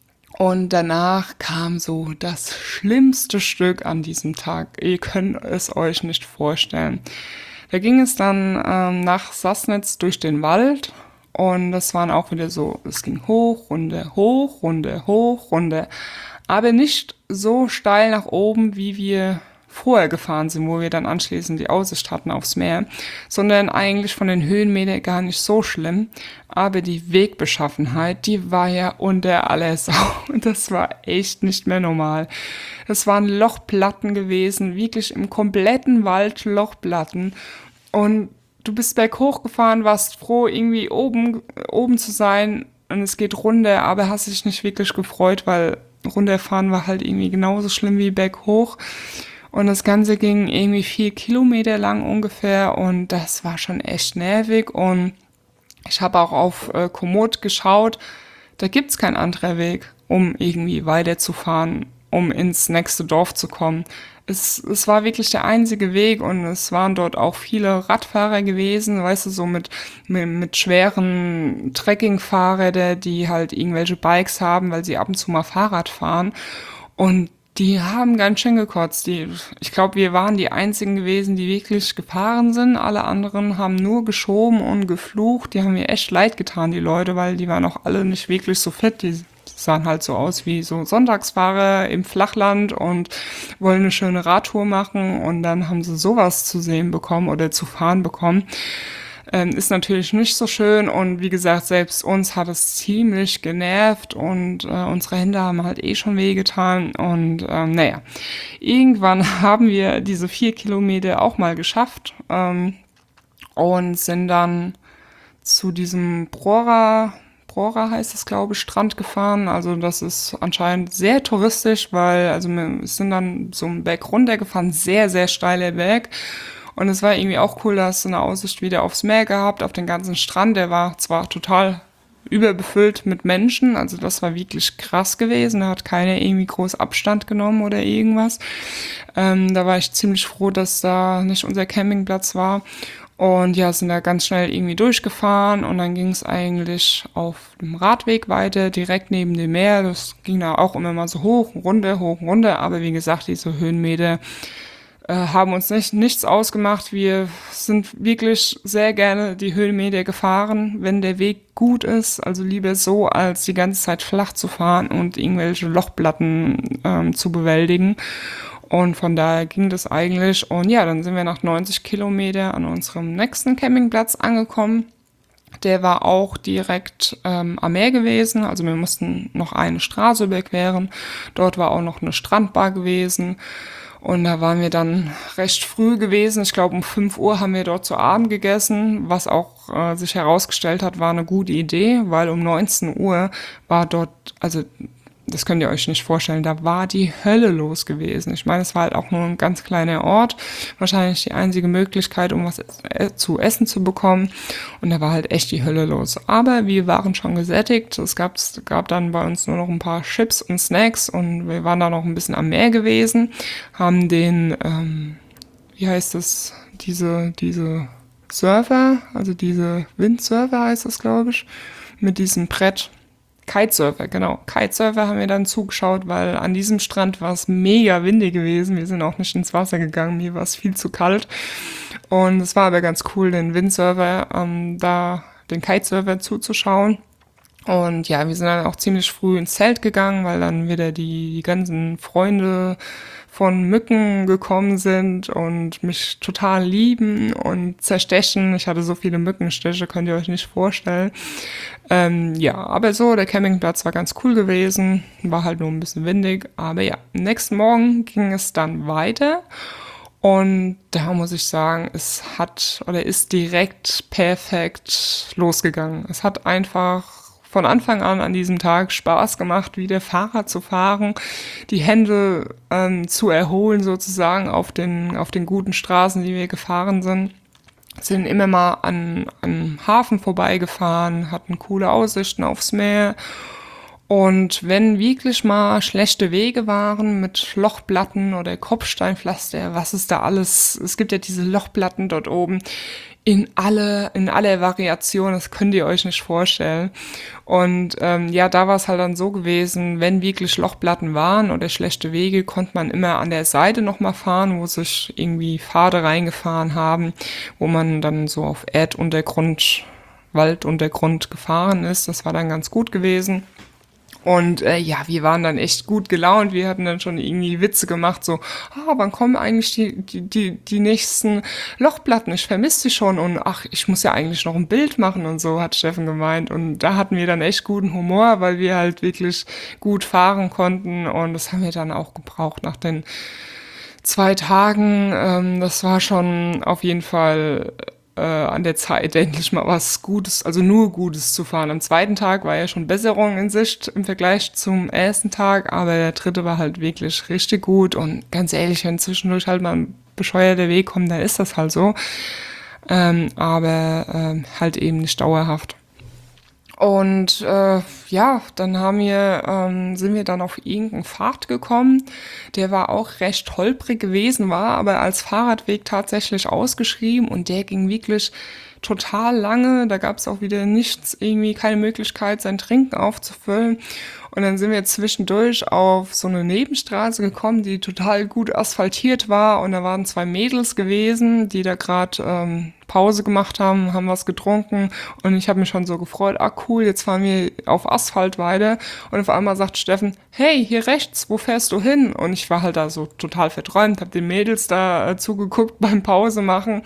Und danach kam so das schlimmste Stück an diesem Tag. Ihr könnt es euch nicht vorstellen. Da ging es dann ähm, nach Sassnitz durch den Wald. Und das waren auch wieder so, es ging hoch, runter, hoch, runter, hoch, runter. Aber nicht so steil nach oben, wie wir vorher gefahren sind, wo wir dann anschließend die Aussicht hatten aufs Meer, sondern eigentlich von den Höhenmetern gar nicht so schlimm. Aber die Wegbeschaffenheit, die war ja unter aller Sau. Und das war echt nicht mehr normal. Das waren Lochplatten gewesen, wirklich im kompletten Wald Lochplatten. Und du bist berghoch gefahren, warst froh, irgendwie oben, oben zu sein. Und es geht runter, aber hast dich nicht wirklich gefreut, weil runterfahren war halt irgendwie genauso schlimm wie berghoch. Und das Ganze ging irgendwie vier Kilometer lang ungefähr und das war schon echt nervig. Und ich habe auch auf äh, Komoot geschaut, da gibt's keinen anderen Weg, um irgendwie weiterzufahren, um ins nächste Dorf zu kommen. Es, es war wirklich der einzige Weg und es waren dort auch viele Radfahrer gewesen, weißt du, so mit, mit, mit schweren Trekkingfahrrädern, die halt irgendwelche Bikes haben, weil sie ab und zu mal Fahrrad fahren. Und Die haben ganz schön gekotzt. Die, ich glaube, wir waren die einzigen gewesen, die wirklich gefahren sind. Alle anderen haben nur geschoben und geflucht. Die haben mir echt leid getan, die Leute, weil die waren auch alle nicht wirklich so fit. Die sahen halt so aus wie so Sonntagsfahrer im Flachland und wollen eine schöne Radtour machen. Und dann haben sie sowas zu sehen bekommen oder zu fahren bekommen. Ähm, ist natürlich nicht so schön und wie gesagt, selbst uns hat es ziemlich genervt und äh, unsere Hände haben halt eh schon wehgetan und ähm, naja, irgendwann haben wir diese vier Kilometer auch mal geschafft ähm, und sind dann zu diesem Brora, Brora heißt es, glaube ich, Strand gefahren. Also das ist anscheinend sehr touristisch, weil also wir sind dann so einen Berg runtergefahren, sehr, sehr steiler Berg. Und es war irgendwie auch cool, da hast du eine Aussicht wieder aufs Meer gehabt, auf den ganzen Strand. Der war zwar total überbefüllt mit Menschen, also das war wirklich krass gewesen. Da hat keiner irgendwie groß Abstand genommen oder irgendwas. Ähm, da war ich ziemlich froh, dass da nicht unser Campingplatz war. Und ja, sind da ganz schnell irgendwie durchgefahren und dann ging es eigentlich auf dem Radweg weiter, direkt neben dem Meer. Das ging da auch immer mal so hoch und runter, hoch und runter. Aber wie gesagt, diese Höhenmeter äh, haben uns nicht nichts ausgemacht. Wir sind wirklich sehr gerne die Höhenmeter gefahren, wenn der Weg gut ist. Also lieber so, als die ganze Zeit flach zu fahren und irgendwelche Lochplatten ähm, zu bewältigen. Und von daher ging das eigentlich. Und ja, dann sind wir nach neunzig Kilometer an unserem nächsten Campingplatz angekommen. Der war auch direkt ähm, am Meer gewesen. Also wir mussten noch eine Straße überqueren. Dort war auch noch eine Strandbar gewesen. Und da waren wir dann recht früh gewesen. Ich glaube, um fünf Uhr haben wir dort zu Abend gegessen. Was auch äh, sich herausgestellt hat, war eine gute Idee, weil um neunzehn Uhr war dort, also das könnt ihr euch nicht vorstellen, da war die Hölle los gewesen. Ich meine, es war halt auch nur ein ganz kleiner Ort, wahrscheinlich die einzige Möglichkeit, um was zu essen zu bekommen. Und da war halt echt die Hölle los. Aber wir waren schon gesättigt. Es gab, es gab dann bei uns nur noch ein paar Chips und Snacks und wir waren da noch ein bisschen am Meer gewesen, haben den, ähm, wie heißt das, diese, diese Surfer, also diese Windsurfer heißt das, glaube ich, mit diesem Brett. Kitesurfer, genau. Kitesurfer haben wir dann zugeschaut, weil an diesem Strand war es mega windig gewesen. Wir sind auch nicht ins Wasser gegangen, mir war es viel zu kalt. Und es war aber ganz cool, den Windsurfer, ähm, da den Kitesurfer zuzuschauen. Und ja, wir sind dann auch ziemlich früh ins Zelt gegangen, weil dann wieder die, die ganzen Freunde von Mücken gekommen sind und mich total lieben und zerstechen. Ich hatte so viele Mückenstiche, könnt ihr euch nicht vorstellen. Ähm, ja, aber so, der Campingplatz war ganz cool gewesen, war halt nur ein bisschen windig. Aber ja, am nächsten Morgen ging es dann weiter und da muss ich sagen, es hat oder ist direkt perfekt losgegangen. Es hat einfach von Anfang an an diesem Tag Spaß gemacht, wieder Fahrrad zu fahren, die Hände ähm, zu erholen sozusagen auf den, auf den guten Straßen, die wir gefahren sind. Sind immer mal an, an Hafen vorbeigefahren, hatten coole Aussichten aufs Meer. Und wenn wirklich mal schlechte Wege waren mit Lochplatten oder Kopfsteinpflaster, was ist da alles? Es gibt ja diese Lochplatten dort oben in alle, in aller Variation, das könnt ihr euch nicht vorstellen. Und ähm, ja, da war es halt dann so gewesen, wenn wirklich Lochplatten waren oder schlechte Wege, konnte man immer an der Seite nochmal fahren, wo sich irgendwie Pfade reingefahren haben, wo man dann so auf Erduntergrund, Walduntergrund gefahren ist. Das war dann ganz gut gewesen. Und äh, ja, wir waren dann echt gut gelaunt. Wir hatten dann schon irgendwie Witze gemacht, so, ah, wann kommen eigentlich die, die, die, die nächsten Lochplatten? Ich vermisse sie schon und ach, ich muss ja eigentlich noch ein Bild machen und so, hat Steffen gemeint. Und da hatten wir dann echt guten Humor, weil wir halt wirklich gut fahren konnten und das haben wir dann auch gebraucht nach den zwei Tagen. Ähm, das war schon auf jeden Fall Äh, an der Zeit endlich mal was Gutes, also nur Gutes zu fahren. Am zweiten Tag war ja schon Besserung in Sicht im Vergleich zum ersten Tag, aber der dritte war halt wirklich richtig gut und ganz ehrlich, wenn zwischendurch halt mal ein bescheuerter Weg kommt, dann ist das halt so, ähm, aber ähm, halt eben nicht dauerhaft. Und äh, ja, dann haben wir, ähm, sind wir dann auf irgendeinen Pfad gekommen. Der war auch recht holprig gewesen, war aber als Fahrradweg tatsächlich ausgeschrieben und der ging wirklich total lange. Da gab es auch wieder nichts, irgendwie keine Möglichkeit, sein Trinken aufzufüllen. Und dann sind wir zwischendurch auf so eine Nebenstraße gekommen, die total gut asphaltiert war. Und da waren zwei Mädels gewesen, die da gerade ähm, Pause gemacht haben, haben was getrunken. Und ich habe mich schon so gefreut, ah cool, jetzt fahren wir auf Asphalt weiter. Und auf einmal sagt Steffen, hey, hier rechts, wo fährst du hin? Und ich war halt da so total verträumt, habe den Mädels da äh, zugeguckt beim Pause machen.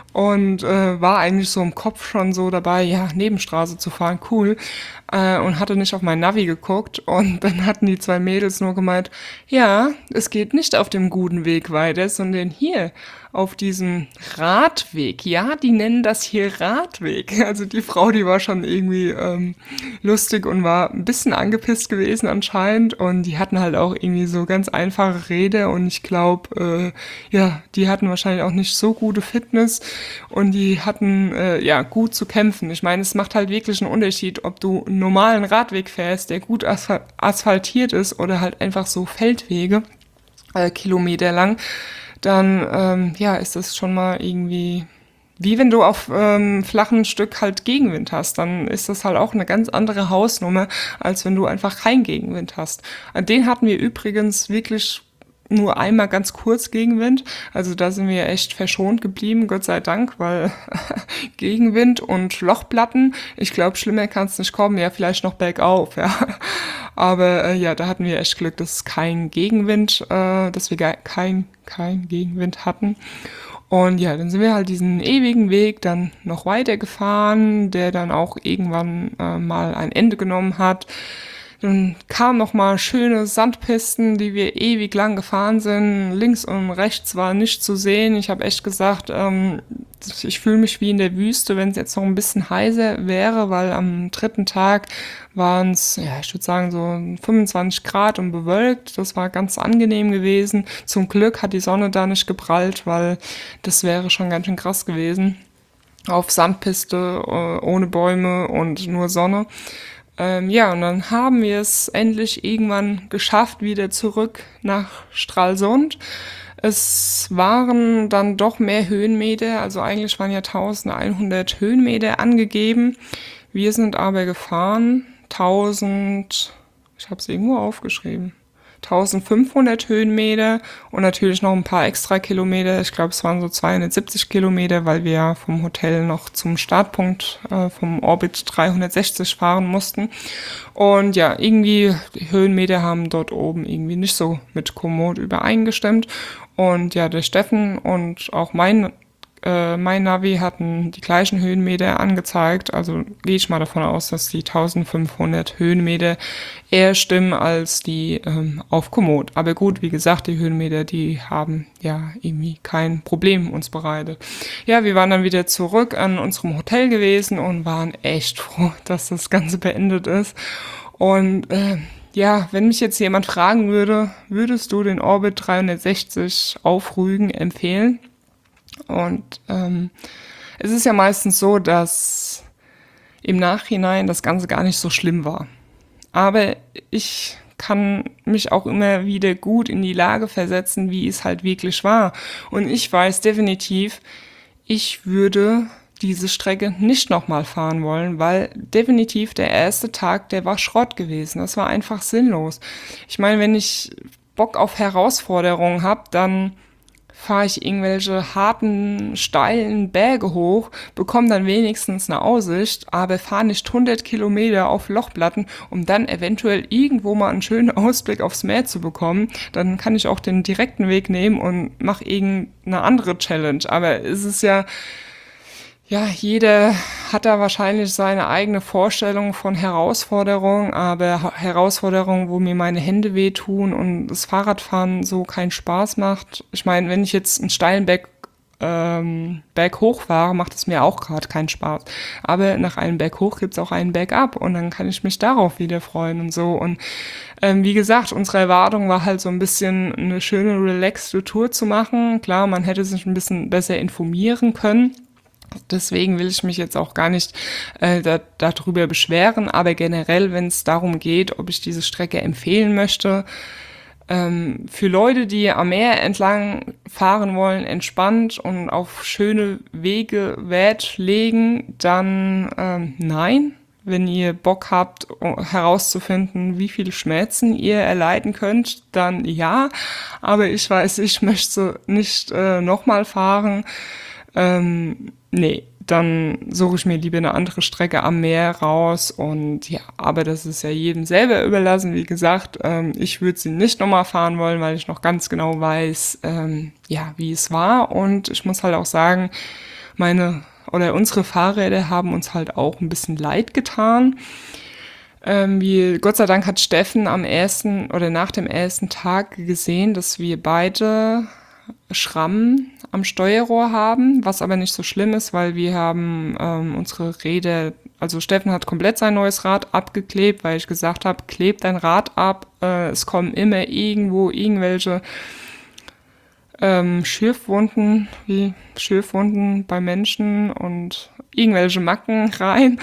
Und äh, war eigentlich so im Kopf schon so dabei, ja, Nebenstraße zu fahren, cool. Äh, und hatte nicht auf mein Navi geguckt. Und dann hatten die zwei Mädels nur gemeint, ja, es geht nicht auf dem guten Weg weiter, sondern hier auf diesem Radweg. Ja, die nennen das hier Radweg. Also die Frau, die war schon irgendwie ähm, lustig und war ein bisschen angepisst gewesen anscheinend. Und die hatten halt auch irgendwie so ganz einfache Rede. Und ich glaube, äh, ja, die hatten wahrscheinlich auch nicht so gute Fitness. Und die hatten, äh, ja, gut zu kämpfen. Ich meine, es macht halt wirklich einen Unterschied, ob du einen normalen Radweg fährst, der gut asphal- asphaltiert ist oder halt einfach so Feldwege, äh, kilometerlang. Dann, ähm, ja, ist das schon mal irgendwie, wie wenn du auf ähm, flachen Stück halt Gegenwind hast, dann ist das halt auch eine ganz andere Hausnummer, als wenn du einfach keinen Gegenwind hast. An den hatten wir übrigens wirklich nur einmal ganz kurz Gegenwind, also da sind wir echt verschont geblieben, Gott sei Dank, weil Gegenwind und Lochplatten, ich glaube, schlimmer kann es nicht kommen, ja, vielleicht noch bergauf, ja. Aber äh, ja, da hatten wir echt Glück, dass kein Gegenwind, äh, dass wir ge- kein, kein Gegenwind hatten. Und ja, dann sind wir halt diesen ewigen Weg dann noch weitergefahren, der dann auch irgendwann äh, mal ein Ende genommen hat. Dann kamen noch mal schöne Sandpisten, die wir ewig lang gefahren sind. Links und rechts war nichts zu sehen. Ich habe echt gesagt, ähm, ich fühle mich wie in der Wüste, wenn es jetzt noch ein bisschen heißer wäre, weil am dritten Tag waren es, ja, ich würde sagen so fünfundzwanzig Grad und bewölkt. Das war ganz angenehm gewesen. Zum Glück hat die Sonne da nicht geprallt, weil das wäre schon ganz schön krass gewesen. Auf Sandpiste, äh, ohne Bäume und nur Sonne. Ähm, ja, und dann haben wir es endlich irgendwann geschafft, wieder zurück nach Stralsund. Es waren dann doch mehr Höhenmeter, also eigentlich waren ja eintausendeinhundert Höhenmeter angegeben. Wir sind aber gefahren tausend, ich habe es irgendwo aufgeschrieben, eintausendfünfhundert Höhenmeter und natürlich noch ein paar extra Kilometer. Ich glaube, es waren so zweihundertsiebzig Kilometer, weil wir ja vom Hotel noch zum Startpunkt äh, vom Orbit dreihundertsechzig fahren mussten. Und ja, irgendwie, die Höhenmeter haben dort oben irgendwie nicht so mit Komoot übereingestimmt. Und ja, der Steffen und auch mein äh, mein Navi hatten die gleichen Höhenmeter angezeigt, also gehe ich mal davon aus, dass die eintausendfünfhundert Höhenmeter eher stimmen als die ähm, auf Komoot. Aber gut, wie gesagt, die Höhenmeter, die haben ja irgendwie kein Problem uns bereitet. Ja, wir waren dann wieder zurück an unserem Hotel gewesen und waren echt froh, dass das Ganze beendet ist. Und äh, ja, wenn mich jetzt jemand fragen würde, würdest du den Orbit dreihundertsechzig auf Rügen empfehlen? Und ähm, es ist ja meistens so, dass im Nachhinein das Ganze gar nicht so schlimm war. Aber ich kann mich auch immer wieder gut in die Lage versetzen, wie es halt wirklich war. Und ich weiß definitiv, ich würde diese Strecke nicht nochmal fahren wollen, weil definitiv der erste Tag, der war Schrott gewesen. Das war einfach sinnlos. Ich meine, wenn ich Bock auf Herausforderungen habe, dann fahre ich irgendwelche harten, steilen Berge hoch, bekomme dann wenigstens eine Aussicht, aber fahre nicht hundert Kilometer auf Lochplatten, um dann eventuell irgendwo mal einen schönen Ausblick aufs Meer zu bekommen. Dann kann ich auch den direkten Weg nehmen und mache irgendeine andere Challenge. Aber es ist ja, ja, jeder hat da wahrscheinlich seine eigene Vorstellung von Herausforderungen, aber Herausforderungen, wo mir meine Hände wehtun und das Fahrradfahren so keinen Spaß macht. Ich meine, wenn ich jetzt einen steilen Berg, ähm, Berg hoch fahre, macht es mir auch gerade keinen Spaß. Aber nach einem Berg hoch gibt's auch einen Berg ab und dann kann ich mich darauf wieder freuen und so. Und ähm, wie gesagt, unsere Erwartung war halt so ein bisschen eine schöne, relaxte Tour zu machen. Klar, man hätte sich ein bisschen besser informieren können. Deswegen will ich mich jetzt auch gar nicht äh, da, darüber beschweren, aber generell, wenn es darum geht, ob ich diese Strecke empfehlen möchte, ähm, für Leute, die am Meer entlang fahren wollen, entspannt und auf schöne Wege Wert legen, dann ähm, nein. Wenn ihr Bock habt, herauszufinden, wie viele Schmerzen ihr erleiden könnt, dann ja. Aber ich weiß, ich möchte nicht äh, nochmal fahren. Ähm, nee, dann suche ich mir lieber eine andere Strecke am Meer raus. Und ja, aber das ist ja jedem selber überlassen. Wie gesagt, ähm, ich würde sie nicht nochmal fahren wollen, weil ich noch ganz genau weiß, ähm, ja, wie es war. Und ich muss halt auch sagen, meine oder unsere Fahrräder haben uns halt auch ein bisschen leid getan. Ähm, wie, Gott sei Dank hat Steffen am ersten oder nach dem ersten Tag gesehen, dass wir beide Schrammen am Steuerrohr haben, was aber nicht so schlimm ist, weil wir haben ähm, unsere Räder, also Steffen hat komplett sein neues Rad abgeklebt, weil ich gesagt habe, klebt dein Rad ab, äh, es kommen immer irgendwo irgendwelche ähm, Schürfwunden, wie Schürfwunden bei Menschen und irgendwelche Macken rein.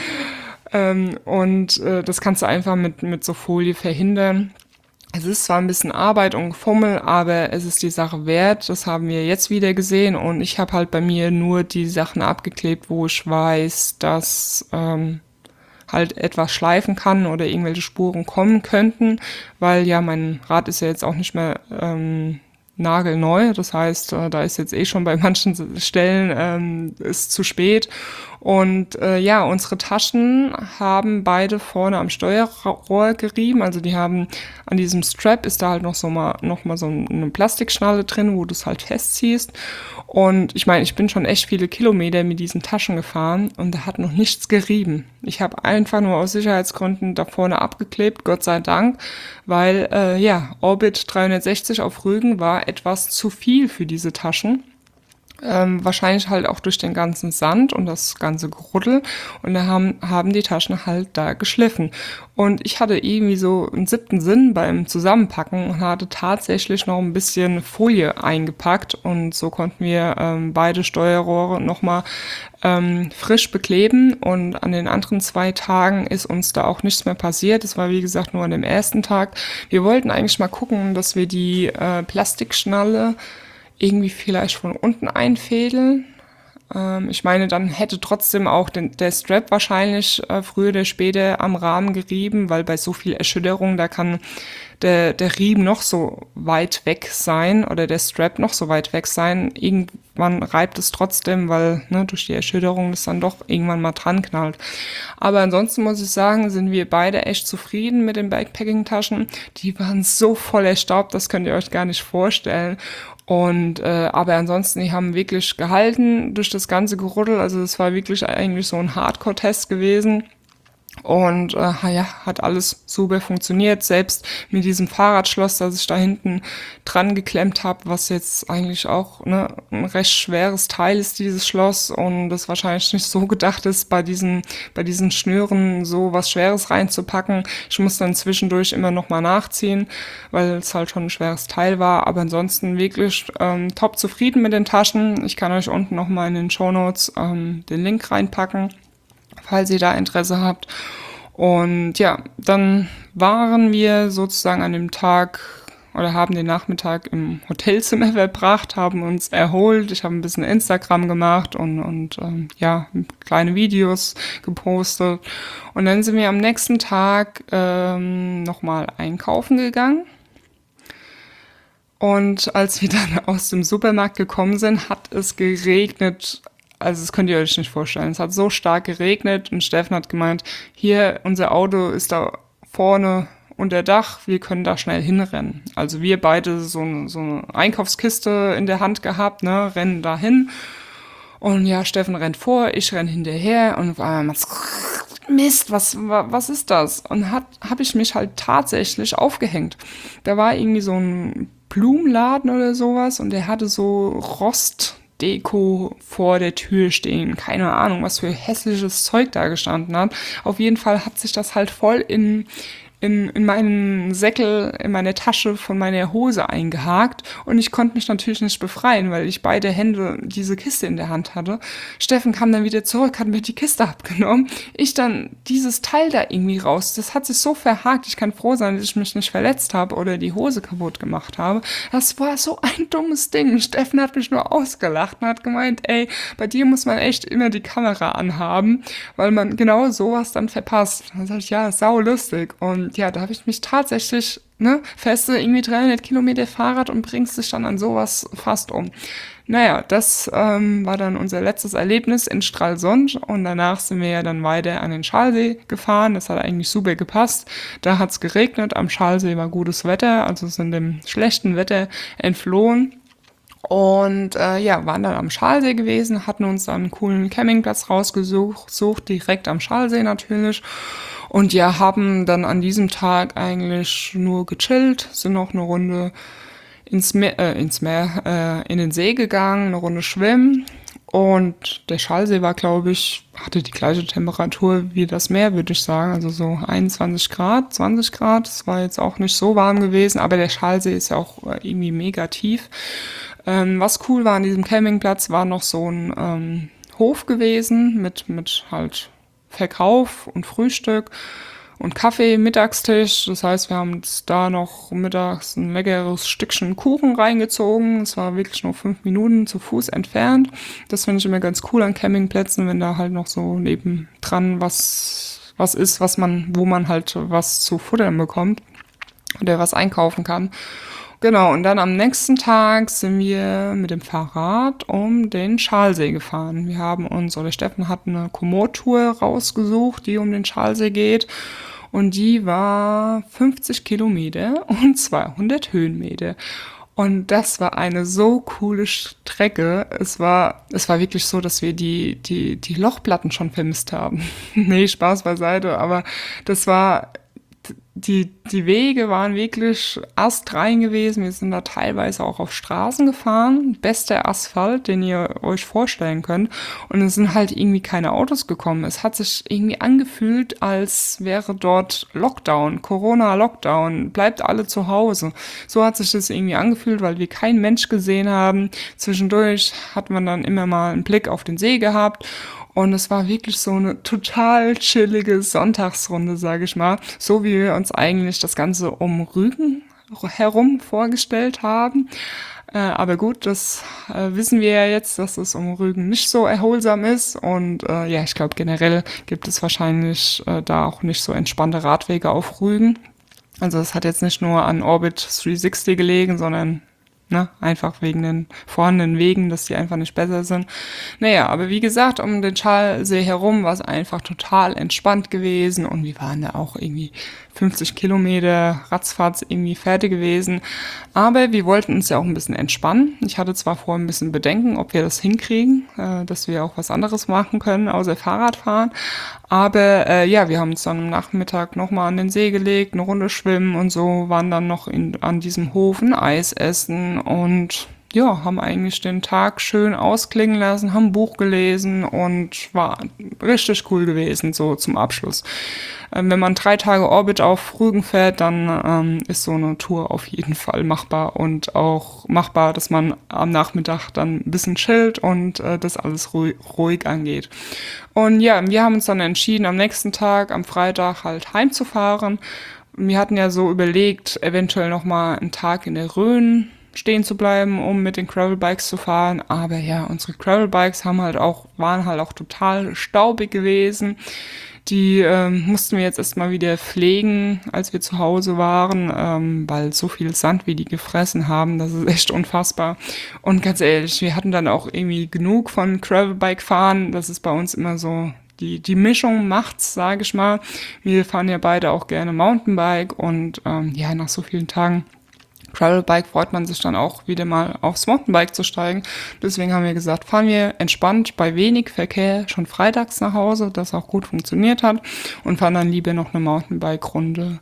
Ähm, und äh, das kannst du einfach mit, mit so Folie verhindern. Es ist zwar ein bisschen Arbeit und Gefummel, aber es ist die Sache wert. Das haben wir jetzt wieder gesehen und ich habe halt bei mir nur die Sachen abgeklebt, wo ich weiß, dass ähm, halt etwas schleifen kann oder irgendwelche Spuren kommen könnten, weil ja mein Rad ist ja jetzt auch nicht mehr ähm, nagelneu. Das heißt, äh, da ist jetzt eh schon bei manchen Stellen ähm, ist zu spät. Und äh, ja, unsere Taschen haben beide vorne am Steuerrohr gerieben. Also die haben an diesem Strap ist da halt noch so mal noch mal so eine Plastikschnalle drin, wo du es halt festziehst. Und ich meine, ich bin schon echt viele Kilometer mit diesen Taschen gefahren und da hat noch nichts gerieben. Ich habe einfach nur aus Sicherheitsgründen da vorne abgeklebt, Gott sei Dank, weil äh, ja, Orbit dreihundertsechzig auf Rügen war etwas zu viel für diese Taschen. Ähm, wahrscheinlich halt auch durch den ganzen Sand und das ganze Geruddel. Und da haben, haben die Taschen halt da geschliffen. Und ich hatte irgendwie so einen siebten Sinn beim Zusammenpacken und hatte tatsächlich noch ein bisschen Folie eingepackt. Und so konnten wir ähm, beide Steuerrohre nochmal ähm, frisch bekleben. Und an den anderen zwei Tagen ist uns da auch nichts mehr passiert. Das war wie gesagt nur an dem ersten Tag. Wir wollten eigentlich mal gucken, dass wir die äh, Plastikschnalle irgendwie vielleicht von unten einfädeln. Ähm, ich meine, dann hätte trotzdem auch den, der Strap wahrscheinlich äh, früher oder später am Rahmen gerieben, weil bei so viel Erschütterung, da kann der, der Riemen noch so weit weg sein oder der Strap noch so weit weg sein. Irgendwann reibt es trotzdem, weil ne, durch die Erschütterung das dann doch irgendwann mal dran knallt. Aber ansonsten muss ich sagen, sind wir beide echt zufrieden mit den Backpacking-Taschen. Die waren so voller Staub, das könnt ihr euch gar nicht vorstellen. Und äh, aber ansonsten, die haben wirklich gehalten durch das ganze Geruddel. Also es war wirklich eigentlich so ein Hardcore-Test gewesen. Und äh, ja, hat alles super funktioniert. Selbst mit diesem Fahrradschloss, das ich da hinten dran geklemmt habe, was jetzt eigentlich auch ne, ein recht schweres Teil ist, dieses Schloss. Und das wahrscheinlich nicht so gedacht ist, bei diesen, bei diesen Schnüren so was Schweres reinzupacken. Ich muss dann zwischendurch immer noch mal nachziehen, weil es halt schon ein schweres Teil war. Aber ansonsten wirklich ähm, top zufrieden mit den Taschen. Ich kann euch unten noch mal in den Shownotes ähm, den Link reinpacken, falls ihr da Interesse habt. Und ja, dann waren wir sozusagen an dem Tag oder haben den Nachmittag im Hotelzimmer verbracht, haben uns erholt. Ich habe ein bisschen Instagram gemacht und, und ähm, ja, kleine Videos gepostet. Und dann sind wir am nächsten Tag ähm, nochmal einkaufen gegangen. Und als wir dann aus dem Supermarkt gekommen sind, hat es geregnet. Also das könnt ihr euch nicht vorstellen. Es hat so stark geregnet und Steffen hat gemeint, hier, unser Auto ist da vorne unter Dach, wir können da schnell hinrennen. Also wir beide so, eine, so eine Einkaufskiste in der Hand gehabt, ne, rennen da hin. Und ja, Steffen rennt vor, ich renn hinterher und auf einmal Mist, was, was ist das? Und hat, habe ich mich halt tatsächlich aufgehängt. Da war irgendwie so ein Blumenladen oder sowas und der hatte so Rost Deko vor der Tür stehen. Keine Ahnung, was für hässliches Zeug da gestanden hat. Auf jeden Fall hat sich das halt voll in, in, in meinen Säckel, in meine Tasche von meiner Hose eingehakt und ich konnte mich natürlich nicht befreien, weil ich beide Hände diese Kiste in der Hand hatte. Steffen kam dann wieder zurück, hat mir die Kiste abgenommen. Ich dann dieses Teil da irgendwie raus. Das hat sich so verhakt. Ich kann froh sein, dass ich mich nicht verletzt habe oder die Hose kaputt gemacht habe. Das war so ein dummes Ding. Steffen hat mich nur ausgelacht und hat gemeint, ey, bei dir muss man echt immer die Kamera anhaben, weil man genau sowas dann verpasst. Dann sag ich, ja, sau lustig. Und ja, da habe ich mich tatsächlich, ne, feste irgendwie dreihundert Kilometer Fahrrad und bringst dich dann an sowas fast um. Naja, das ähm, war dann unser letztes Erlebnis in Stralsund und danach sind wir ja dann weiter an den Schalsee gefahren. Das hat eigentlich super gepasst. Da hat's geregnet, am Schalsee war gutes Wetter, also sind dem schlechten Wetter entflohen. Und äh, ja, waren dann am Schalsee gewesen, hatten uns dann einen coolen Campingplatz rausgesucht, sucht direkt am Schalsee natürlich. Und ja, haben dann an diesem Tag eigentlich nur gechillt, sind noch eine Runde ins Meer, äh, ins Meer, äh, in den See gegangen, eine Runde schwimmen. Und der Schalsee war, glaube ich, hatte die gleiche Temperatur wie das Meer, würde ich sagen. Also so einundzwanzig Grad, zwanzig Grad. Es war jetzt auch nicht so warm gewesen, aber der Schalsee ist ja auch irgendwie mega tief. Ähm, was cool war an diesem Campingplatz, war noch so ein ähm, Hof gewesen mit, mit halt Verkauf und Frühstück und Kaffee, Mittagstisch. Das heißt, wir haben uns da noch mittags ein leckeres Stückchen Kuchen reingezogen. Es war wirklich nur fünf Minuten zu Fuß entfernt. Das finde ich immer ganz cool an Campingplätzen, wenn da halt noch so nebendran was, was ist, was man, wo man halt was zu futtern bekommt oder was einkaufen kann. Genau, und dann am nächsten Tag sind wir mit dem Fahrrad um den Schalsee gefahren. Wir haben uns, oder Steffen hat eine Komoot-Tour rausgesucht, die um den Schalsee geht. Und die war fünfzig Kilometer und zweihundert Höhenmeter. Und das war eine so coole Strecke. Es war, es war wirklich so, dass wir die, die, die Lochplatten schon vermisst haben. Nee, Spaß beiseite, aber das war, die, die Wege waren wirklich astrein gewesen. Wir sind da teilweise auch auf Straßen gefahren. Bester Asphalt, den ihr euch vorstellen könnt. Und es sind halt irgendwie keine Autos gekommen. Es hat sich irgendwie angefühlt, als wäre dort Lockdown, Corona-Lockdown. Bleibt alle zu Hause. So hat sich das irgendwie angefühlt, weil wir keinen Mensch gesehen haben. Zwischendurch hat man dann immer mal einen Blick auf den See gehabt. Und es war wirklich so eine total chillige Sonntagsrunde, sage ich mal. So wie wir uns eigentlich das Ganze um Rügen herum vorgestellt haben. Äh, aber gut, das äh, wissen wir ja jetzt, dass es um Rügen nicht so erholsam ist. Und äh, ja, ich glaube generell gibt es wahrscheinlich äh, da auch nicht so entspannte Radwege auf Rügen. Also es hat jetzt nicht nur an Orbit dreihundertsechzig gelegen, sondern Ne, einfach wegen den vorhandenen Wegen, dass die einfach nicht besser sind. Naja, aber wie gesagt, um den Schalsee herum war es einfach total entspannt gewesen und wir waren da auch irgendwie fünfzig Kilometer ratzfatz irgendwie fertig gewesen. Aber wir wollten uns ja auch ein bisschen entspannen. Ich hatte zwar vorher ein bisschen Bedenken, ob wir das hinkriegen, äh, dass wir auch was anderes machen können, außer Fahrradfahren. Aber äh, ja, wir haben uns dann am Nachmittag nochmal an den See gelegt, eine Runde schwimmen und so, waren dann noch in, an diesem Hof ein Eis essen und ja, haben eigentlich den Tag schön ausklingen lassen, haben ein Buch gelesen und war richtig cool gewesen, so zum Abschluss. Ähm, wenn man drei Tage Orbit auf Rügen fährt, dann ähm, ist so eine Tour auf jeden Fall machbar und auch machbar, dass man am Nachmittag dann ein bisschen chillt und äh, das alles ruhig, ruhig angeht. Und ja, wir haben uns dann entschieden, am nächsten Tag, am Freitag halt heimzufahren. Wir hatten ja so überlegt, eventuell nochmal einen Tag in der Rhön stehen zu bleiben, um mit den Gravelbikes zu fahren. Aber ja, unsere Gravelbikes haben halt auch, waren halt auch total staubig gewesen. Die ähm, mussten wir jetzt erstmal wieder pflegen, als wir zu Hause waren, ähm, weil so viel Sand, wie die gefressen haben, das ist echt unfassbar. Und ganz ehrlich, wir hatten dann auch irgendwie genug von Gravelbike fahren. Das ist bei uns immer so, die die Mischung macht's, sage ich mal. Wir fahren ja beide auch gerne Mountainbike und ähm, ja, nach so vielen Tagen Gravelbike freut man sich dann auch wieder mal aufs Mountainbike zu steigen. Deswegen haben wir gesagt, fahren wir entspannt bei wenig Verkehr schon freitags nach Hause, das auch gut funktioniert hat und fahren dann lieber noch eine Mountainbike-Runde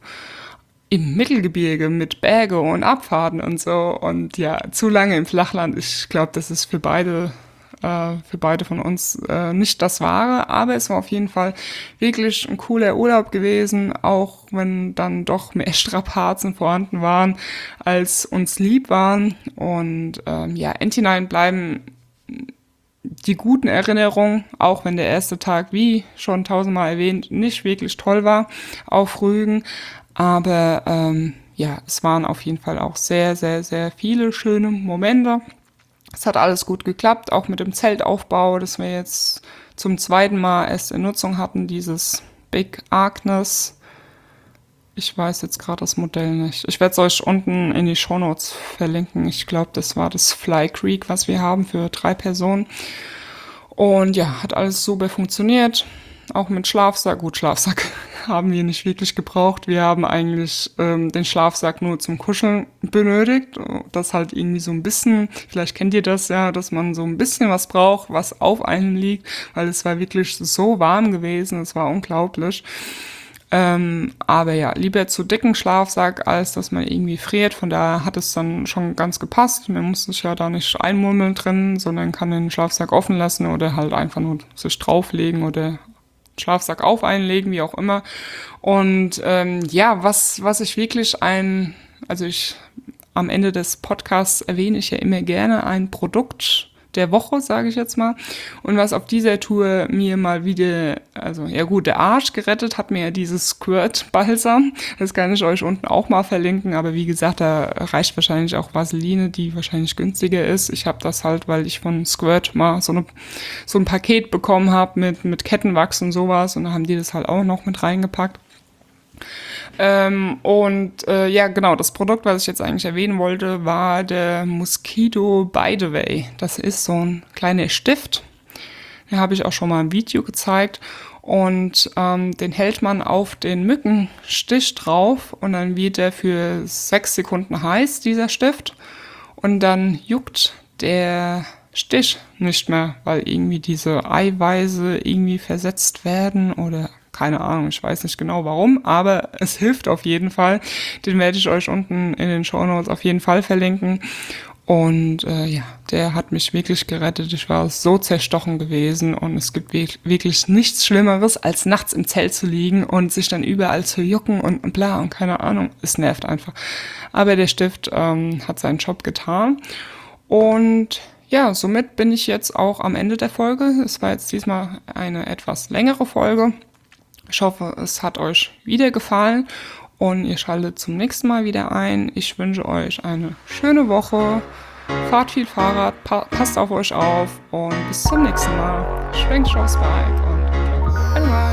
im Mittelgebirge mit Berge und Abfahrten und so. Und ja, zu lange im Flachland, ich glaube, das ist für beide äh, für beide von uns äh, nicht das Wahre, aber es war auf jeden Fall wirklich ein cooler Urlaub gewesen, auch wenn dann doch mehr Strapazen vorhanden waren, als uns lieb waren. Und ähm, ja, Endhinein bleiben die guten Erinnerungen, auch wenn der erste Tag, wie schon tausendmal erwähnt, nicht wirklich toll war auf Rügen. Aber ähm, ja, es waren auf jeden Fall auch sehr, sehr, sehr viele schöne Momente. Es hat alles gut geklappt, auch mit dem Zeltaufbau, das wir jetzt zum zweiten Mal erst in Nutzung hatten, dieses Big Agnes. Ich weiß jetzt gerade das Modell nicht. Ich werde es euch unten in die Shownotes verlinken. Ich glaube, das war das Fly Creek, was wir haben für drei Personen. Und ja, hat alles super funktioniert. Auch mit Schlafsack. Gut, Schlafsack haben wir nicht wirklich gebraucht. Wir haben eigentlich ähm, den Schlafsack nur zum Kuscheln benötigt. Das halt irgendwie so ein bisschen, vielleicht kennt ihr das ja, dass man so ein bisschen was braucht, was auf einem liegt, weil es war wirklich so warm gewesen. Es war unglaublich. Ähm, aber ja, lieber zu dicken Schlafsack, als dass man irgendwie friert. Von daher hat es dann schon ganz gepasst. Man muss sich ja da nicht einmurmeln drin, sondern kann den Schlafsack offen lassen oder halt einfach nur sich drauflegen oder Schlafsack auf einlegen, wie auch immer. Und ähm, ja, was was ich wirklich ein, also ich am Ende des Podcasts erwähne ich ja immer gerne ein Produkt der Woche, sage ich jetzt mal. Und was auf dieser Tour mir mal wieder, also ja gut, der Arsch gerettet hat mir ja dieses Squirt-Balsam. Das kann ich euch unten auch mal verlinken, aber wie gesagt, da reicht wahrscheinlich auch Vaseline, die wahrscheinlich günstiger ist. Ich habe das halt, weil ich von Squirt mal so, eine, so ein Paket bekommen habe mit, mit Kettenwachs und sowas und da haben die das halt auch noch mit reingepackt. Ähm, und äh, ja, genau, das Produkt, was ich jetzt eigentlich erwähnen wollte, war der Mosquito By The Way. Das ist so ein kleiner Stift. Den habe ich auch schon mal im Video gezeigt. Und ähm, den hält man auf den Mückenstich drauf und dann wird der für sechs Sekunden heiß, dieser Stift. Und dann juckt der Stich nicht mehr, weil irgendwie diese Eiweiße irgendwie versetzt werden oder keine Ahnung, ich weiß nicht genau warum, aber es hilft auf jeden Fall. Den werde ich euch unten in den Shownotes auf jeden Fall verlinken. Und äh, ja, der hat mich wirklich gerettet. Ich war so zerstochen gewesen und es gibt wirklich nichts Schlimmeres, als nachts im Zelt zu liegen und sich dann überall zu jucken und, und bla und keine Ahnung. Es nervt einfach. Aber der Stift ähm, hat seinen Job getan. Und ja, somit bin ich jetzt auch am Ende der Folge. Es war jetzt diesmal eine etwas längere Folge. Ich hoffe, es hat euch wieder gefallen und ihr schaltet zum nächsten Mal wieder ein. Ich wünsche euch eine schöne Woche. Fahrt viel Fahrrad, pa- passt auf euch auf und bis zum nächsten Mal. Schwenkt aufs Bike und bye bye.